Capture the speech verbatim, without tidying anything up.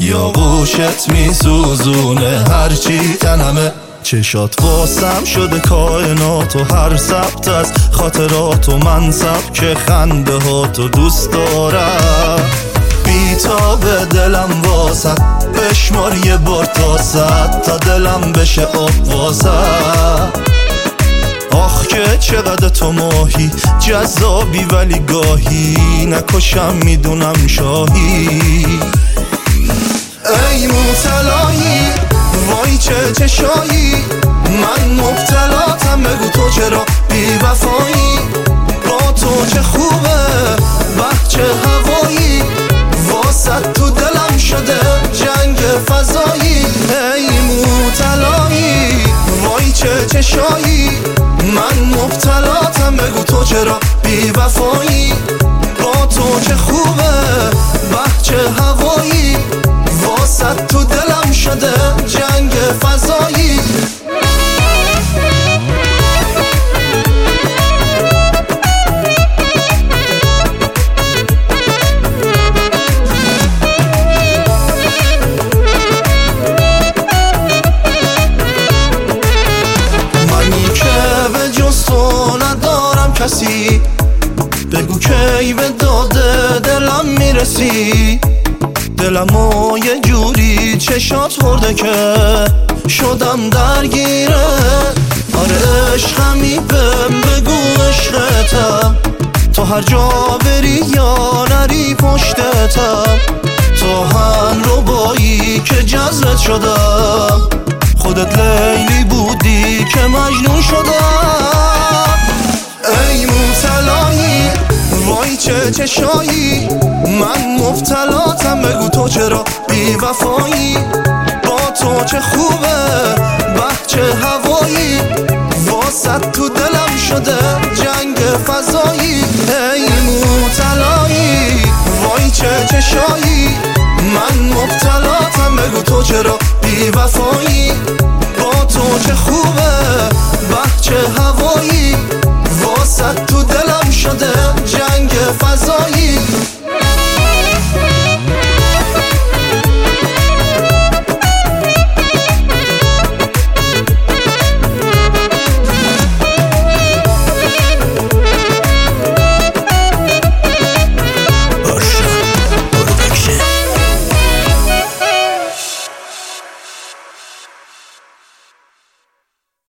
یا گوشت میسوزونه هرچی تنمه. چشات واسم شده کائنات و هر ثبت از خاطرات و منصب که خنده ها تو دوست دارم. بیتاب دلم واسد بشمار یه بار تا صد تا دلم بشه آب واسد. آخ که چقدر تو ماهی جذابی ولی گاهی نکشم میدونم شاهی. ای مبتلایی وای چه چشایی من مبتلاتم بگو تو چرا بی وفایی. با تو چه خوبه به چه هوایی واسد تو دلم شده جنگ فضایی. ای مبتلایی وای چه چشایی من مبتلاتم بگو تو چرا بی وفایی. با تو چه خوبه به چه هوایی واسد تو دلم شده جنگ فضایی. منی که به جز تو ندارم کسی بگو کی به داده دلم میرسی. دلمو یه جوری چشات خورده که شدم درگیره. آره عشقمی بهم بگو عشقتم تو هر جا بری یا نری پشتتم. تو هم ربایی که جذبت شدم خودت لیلی بودی که مجنون شدم. ای مبتلایی وای چه چشایی من مبتلاتم بگو تو چرا بی وفایی. با تو چه خوبه به چه هوایی واسد تو دلم شده جنگ فضایی. ای مبتلایی وای چه چشایی من مبتلاتم بگو تو چرا بی وفایی.